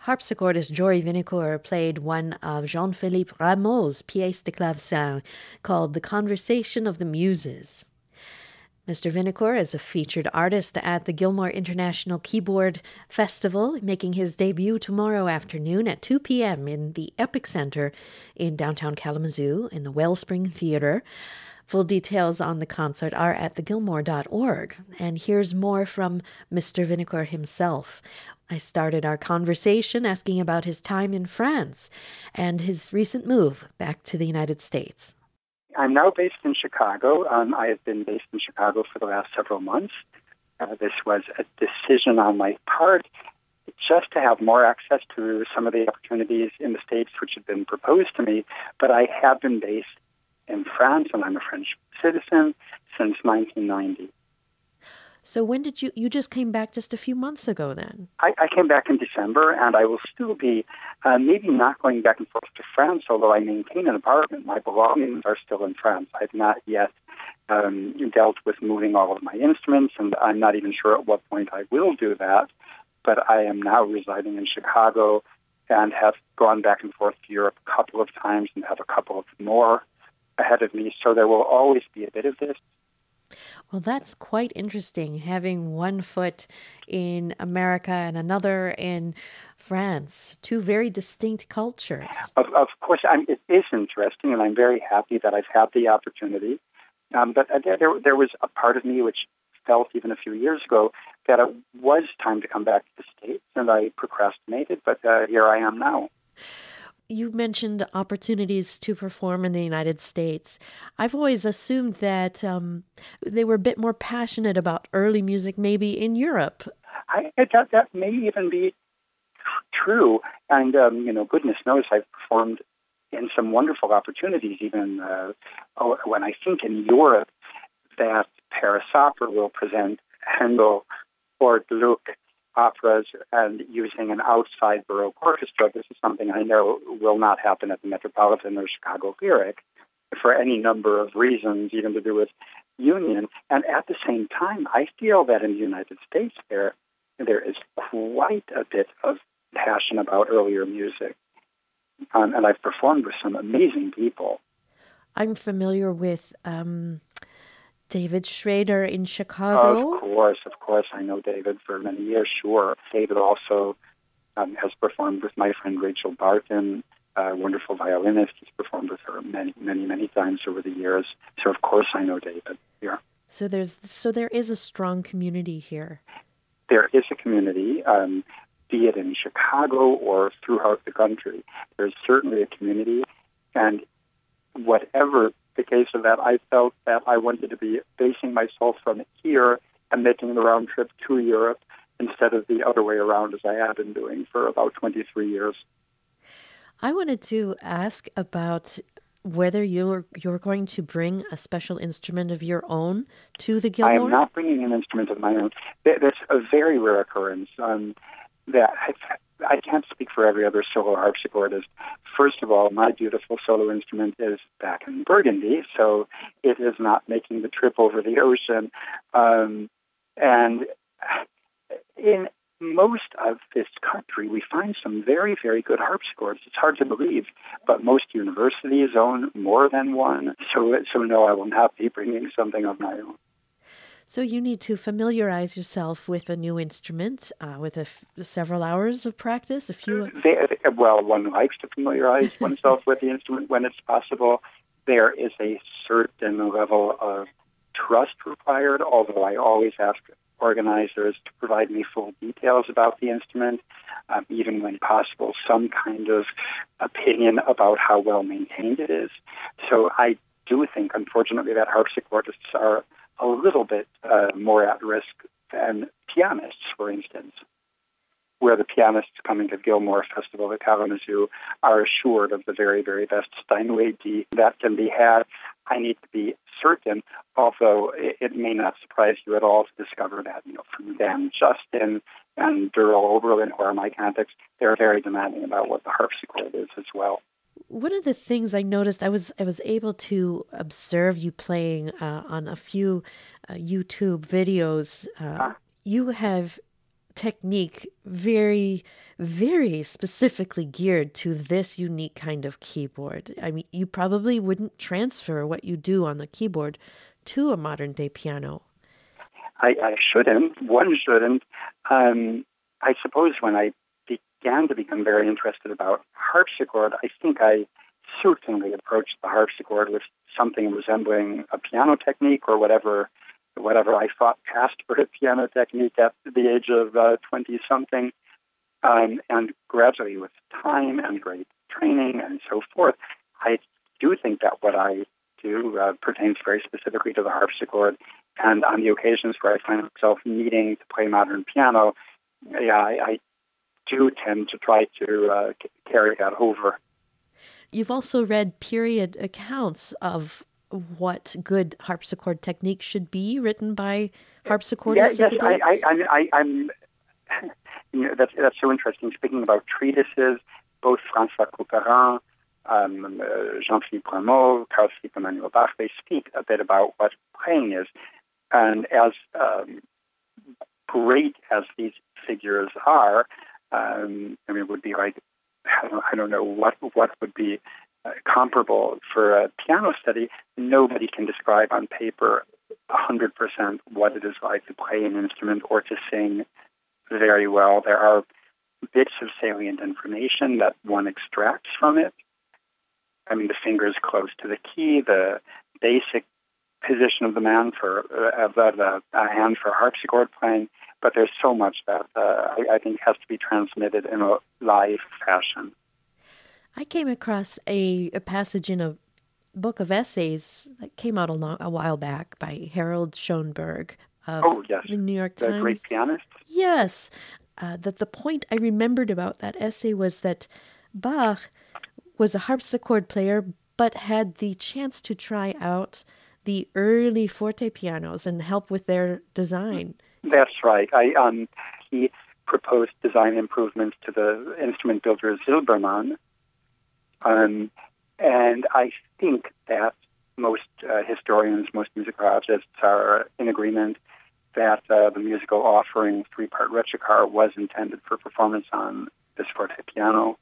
Harpsichordist Jory Vinicourt played one of Jean-Philippe Rameau's pièces de clavecin called The Conversation of the Muses. Mr. Vinicourt is a featured artist at the Gilmore International Keyboard Festival, making his debut tomorrow afternoon at 2 p.m. in the Epic Center in downtown Kalamazoo in the Wellspring Theater. Full details on the concert are at thegilmore.org. And here's more from Mr. Vinicourt himself. I started our conversation asking about his time in France and his recent move back to the United States. I'm now based in Chicago. I have been based in Chicago for the last several months. This was a decision on my part just to have more access to some of the opportunities in the States which had been proposed to me. But I have been based in France, and I'm a French citizen since 1990. So when did you just came back just a few months ago then? I came back in December, and I will still be maybe not going back and forth to France, although I maintain an apartment. My belongings are still in France. I've not yet dealt with moving all of my instruments, and I'm not even sure at what point I will do that. But I am now residing in Chicago and have gone back and forth to Europe a couple of times and have a couple of more ahead of me. So there will always be a bit of this. Well, that's quite interesting, having one foot in America and another in France, two very distinct cultures. Of course, it is interesting, and I'm very happy that I've had the opportunity. But there was a part of me which felt even a few years ago that it was time to come back to the States, and I procrastinated, but here I am now. You mentioned opportunities to perform in the United States. I've always assumed that they were a bit more passionate about early music, maybe in Europe. That may even be true. And, goodness knows I've performed in some wonderful opportunities, even when I think in Europe that Paris Opera will present Handel or Gluck operas and using an outside Baroque orchestra. This is something I know will not happen at the Metropolitan or Chicago Lyric for any number of reasons, even to do with union. And at the same time, I feel that in the United States there is quite a bit of passion about earlier music. And I've performed with some amazing people. I'm familiar with David Schrader in Chicago. Of course. I know David for many years, sure. David also has performed with my friend Rachel Barton, a wonderful violinist. He's performed with her many, many, many times over the years. So, of course, I know David. Yeah. So there is a strong community here. There is a community, be it in Chicago or throughout the country. There's certainly a community, and whatever the case of that, I felt that I wanted to be basing myself from here and making the round trip to Europe instead of the other way around as I have been doing for about 23 years. I wanted to ask about whether you're going to bring a special instrument of your own to the Gilmore? I am not bringing an instrument of my own. That's a very rare occurrence. That I can't speak for every other solo harpsichordist. First of all, my beautiful solo instrument is back in Burgundy, so it is not making the trip over the ocean. And in most of this country, we find some very, very good harpsichords. It's hard to believe, but most universities own more than one. So no, I will not be bringing something of my own. So you need to familiarize yourself with a new instrument with several hours of practice, a few... Well, one likes to familiarize oneself with the instrument when it's possible. There is a certain level of trust required, although I always ask organizers to provide me full details about the instrument, even when possible, some kind of opinion about how well maintained it is. So I do think, unfortunately, that harpsichordists are a little bit more at risk than pianists, for instance, where the pianists coming to Gilmore Festival at Kalamazoo are assured of the very, very best Steinway D that can be had. I need to be certain, although it may not surprise you at all to discover that, from Dan Justin and Durrell Oberlin, who are my contacts, they're very demanding about what the harpsichord is as well. One of the things I noticed, I was able to observe you playing on a few YouTube videos. You have technique very, very specifically geared to this unique kind of keyboard. I mean, you probably wouldn't transfer what you do on the keyboard to a modern-day piano. I shouldn't. One shouldn't. I suppose when I began to become very interested about harpsichord, I think I certainly approached the harpsichord with something resembling a piano technique or whatever I thought passed for a piano technique at the age of 20-something. And gradually, with time and great training and so forth, I do think that what I do pertains very specifically to the harpsichord. And on the occasions where I find myself needing to play modern piano, I do tend to try to carry that over. You've also read period accounts of what good harpsichord technique should be written by harpsichordists of the day? I'm that's so interesting. Speaking about treatises, both François Couperin, Jean-Philippe Rameau, Carl Philippe Emanuel Bach, they speak a bit about what playing is. And as great as these figures are, it would be like, I don't know what would be comparable for a piano study. Nobody can describe on paper 100% what it is like to play an instrument or to sing very well. There are bits of salient information that one extracts from it. I mean, the fingers close to the key, the basic position of the hand for harpsichord playing, but there's so much that I think has to be transmitted in a live fashion. I came across a passage in a book of essays that came out a while back by Harold Schoenberg of the New York Times. The great pianist? Yes. That the point I remembered about that essay was that Bach was a harpsichord player, but had the chance to try out the early forte pianos and help with their design. That's right. He proposed design improvements to the instrument builder Silbermann, and I think that most historians, most musicologists are in agreement that the musical offering, three-part rechicar, was intended for performance on this forte piano.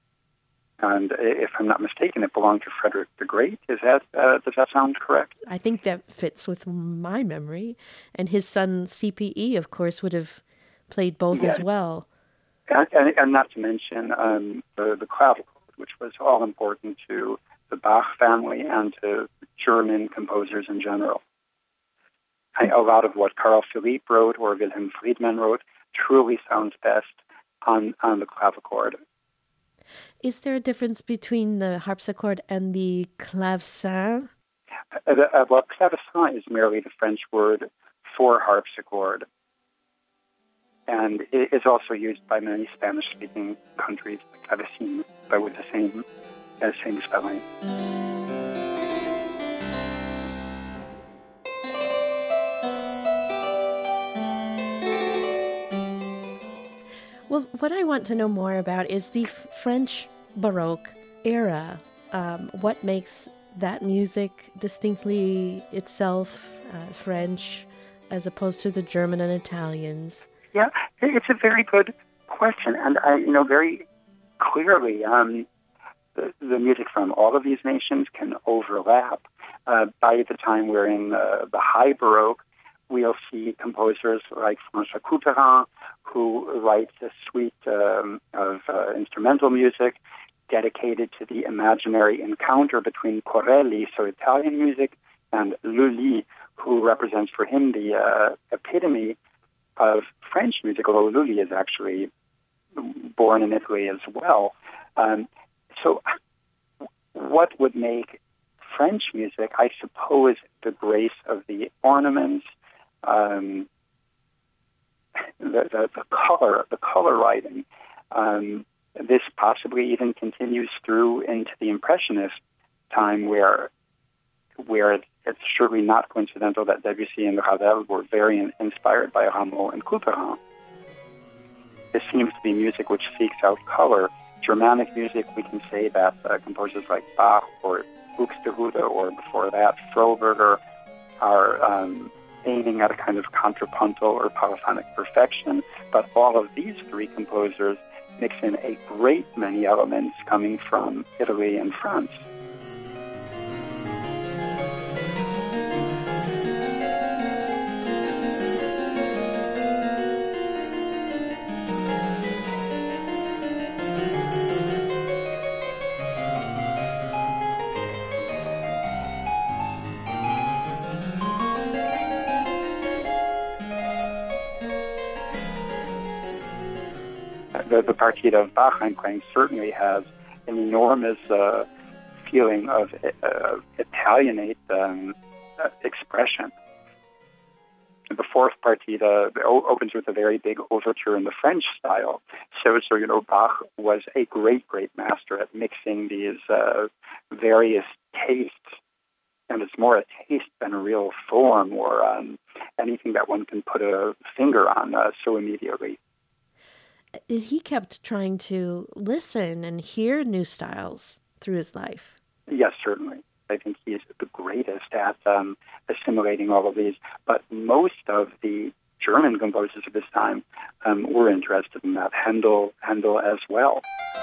And if I'm not mistaken, it belonged to Frederick the Great. Does that sound correct? I think that fits with my memory. And his son, CPE, of course, would have played both as well. And not to mention the clavichord, which was all important to the Bach family and to German composers in general. A lot of what Carl Philipp wrote or Wilhelm Friedman wrote truly sounds best on the clavichord. Is there a difference between the harpsichord and the clavecin? Well, clavecin is merely the French word for harpsichord, and it is also used by many Spanish-speaking countries, clavecin, but with the same spelling. Well, what I want to know more about is the French Baroque era. What makes that music distinctly itself French as opposed to the German and Italians? Yeah, it's a very good question. And, very clearly, the music from all of these nations can overlap. By the time we're in the High Baroque, we'll see composers like François Couperin, who writes a suite of instrumental music dedicated to the imaginary encounter between Corelli, so Italian music, and Lully, who represents for him the epitome of French music, although Lully is actually born in Italy as well. So what would make French music, I suppose, the grace of the ornaments, the color writing. This possibly even continues through into the Impressionist time, where it's surely not coincidental that Debussy and Ravel were very inspired by Rameau and Couperin. This seems to be music which seeks out color. Germanic music, we can say that composers like Bach or Buxtehude, or before that, Froberger, are aiming at a kind of contrapuntal or polyphonic perfection. But all of these three composers mix in a great many elements coming from Italy and France. The Partita of Bach I'm playing certainly has an enormous feeling of Italianate expression. The fourth Partita opens with a very big overture in the French style. So Bach was a great master at mixing these various tastes, and it's more a taste than a real form or anything that one can put a finger on so immediately. He kept trying to listen and hear new styles through his life. Yes, certainly. I think he is the greatest at assimilating all of these. But most of the German composers of his time were interested in that. Handel as well.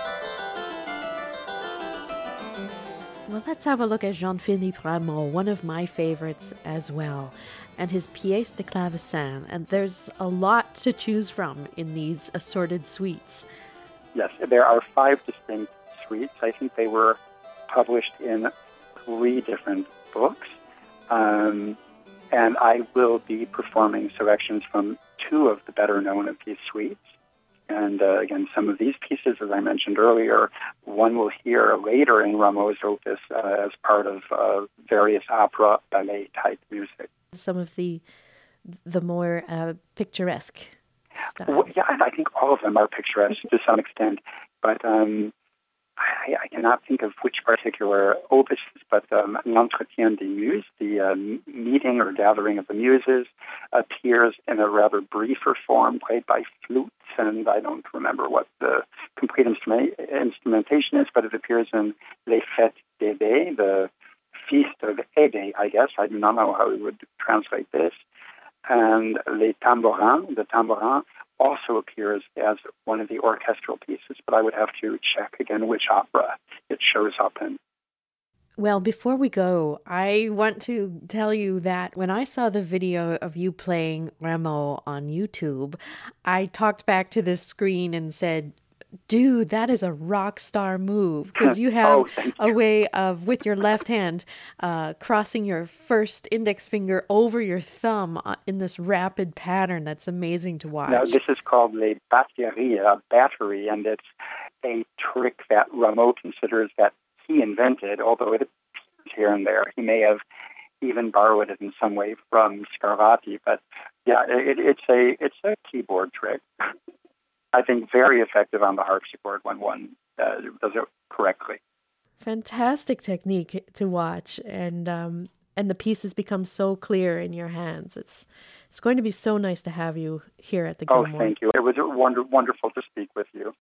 Well, let's have a look at Jean-Philippe Rameau, one of my favorites as well, and his Pièce de Clavecin. And there's a lot to choose from in these assorted suites. Yes, there are 5 distinct suites. I think they were published in 3 different books. And I will be performing selections from 2 of the better known of these suites. And again, some of these pieces, as I mentioned earlier, one will hear later in Rameau's opus as part of various opera, ballet type music. Some of the more picturesque styles. Well, yeah, I think all of them are picturesque to some extent, but I cannot think of which particular opus, but L'Entretien des Muses, the meeting or gathering of the muses, appears in a rather briefer form played by flutes, and I don't remember what the complete instrumentation is, but it appears in Les Fêtes d'Aidé, the Feast of Aidé, I guess. I do not know how we would translate this. And Les Tambourins, the tambourins, also appears as one of the orchestral pieces, but I would have to check again which opera it shows up in. Well, before we go, I want to tell you that when I saw the video of you playing Rameau on YouTube, I talked back to the screen and said, dude, that is a rock star move, because you have a way of, with your left hand, crossing your first index finger over your thumb in this rapid pattern that's amazing to watch. Now, this is called les batteries, a battery, and it's a trick that Rameau considers that he invented, although it appears here and there. He may have even borrowed it in some way from Scarlatti, but yeah, it's a keyboard trick. I think very effective on the harpsichord when one does it correctly. Fantastic technique to watch, and the pieces become so clear in your hands. It's going to be so nice to have you here at the Gilmore. Oh, thank you. It was wonderful to speak with you.